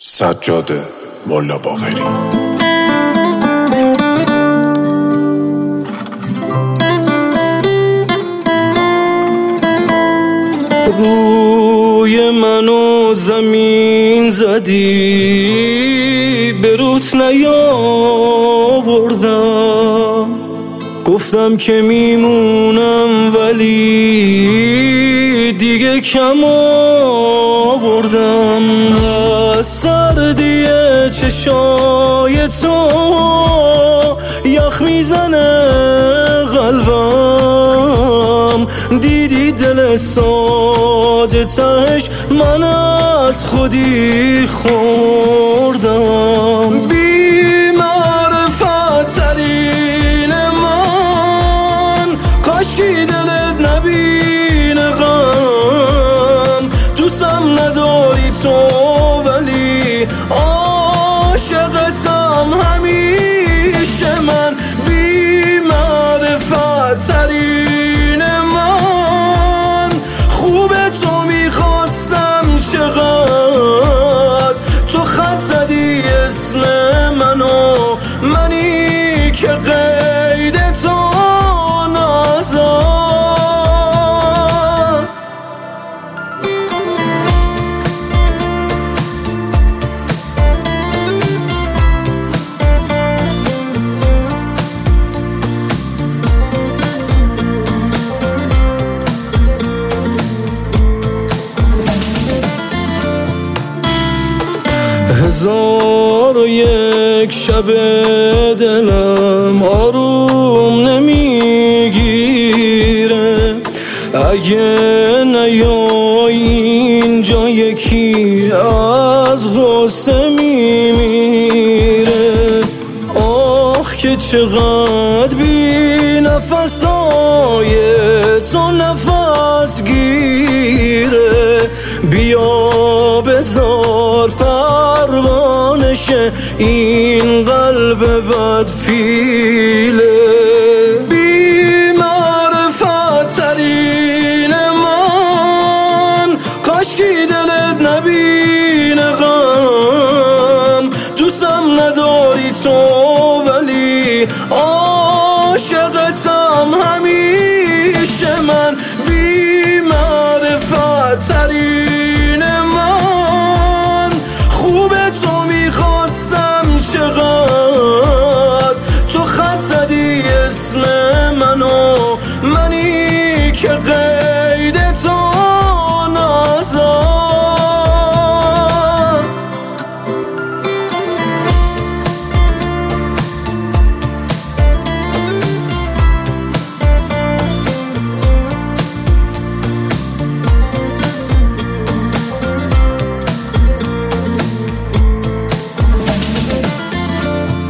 سجاد ملا باقری. روی منو زمین زدی به روت نیاوردم، گفتم که میمونم ولی دیگه کم آوردم. از سردی چشای تو یخ میزنه قلبم، دیدی دل ساده تهش من از خودی خوردم. بی معرفت ترین من، کاشکی دلت نبینه غم، دوستم نداری تو ولی عاشقتم همیشه من. بی معرفت ترین من، خوبه تو میخواستم چقدر، تو خط زدی اسم منو، منی که قید تو نازم. هزار و یک شب دلم آروم نمیگیره، اگه نیای اینجا یکی از غصه میمیره. آخ که چقدر بی نفسای تو نفس گیره، بیا بذار پروانشه این قلب بدفیله. بی معرفت ترین من، کاشکی دلت نبینه غم، دوستم نداری تو ولی